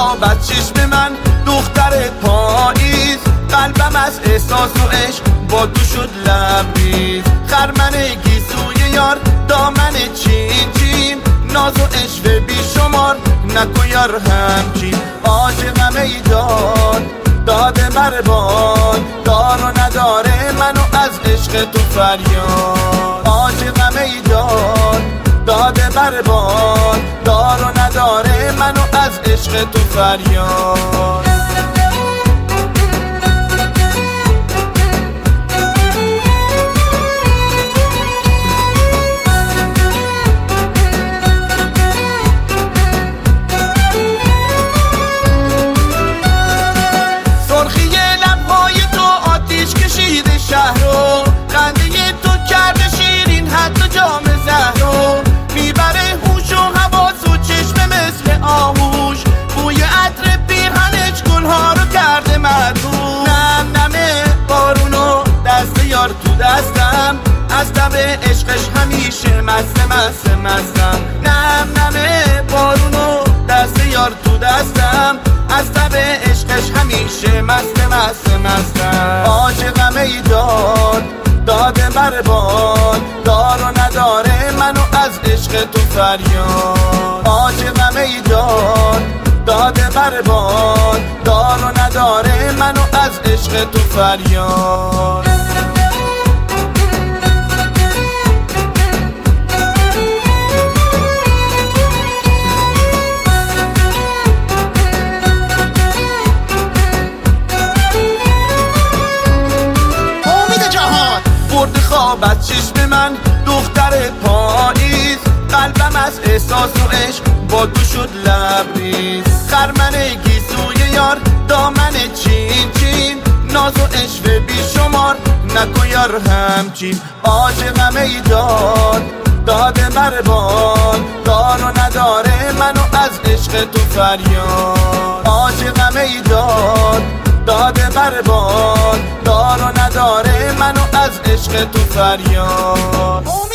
خواب از چشم من دختر پاییز، قلبم از احساس و عشق با تو شد لبریز. خرمن گیسوی یار دامن چین چین، ناز و عشق بی شمار نکن یار همچین. عاشقم ای داد داده برباد، دار و نداره منو از عشق تو فریاد. عاشقم ای داد داده برباد، دار و نداره منو از عشق تو فریاد. شهرو خنده تو کرده شیرین حتی جام زهرو، میبره هوش و حواس و چشم مثل آهوش، بوی عطر پیرهنش گلها رو کرده مدهوش. نم نمه بارونو دست یار تو دستم، از تب عشقش همیشه مستم. نم نمه بارونو دست یار تو دستم، از تب عشقش همیشه مستم. عاشقم ای داد داده برباد، دار و نداره منو از عشق تو فریاد. عاشقم ای داد داده برباد، دار و نداره منو از عشق تو فریاد. خواب از چشم من دختر پاییز، قلبم از احساس و عشق با تو شد لبریز. خرمن گیسوی یار دامن چین چین، ناز و عشق بی شمار نکن یار همچین. عاشقم ای داد داده برباد، دار و نداره منو از عشق تو فریاد. عاشقم ای داد داده برباد، دار و نداره منو از عشق تو فریاد.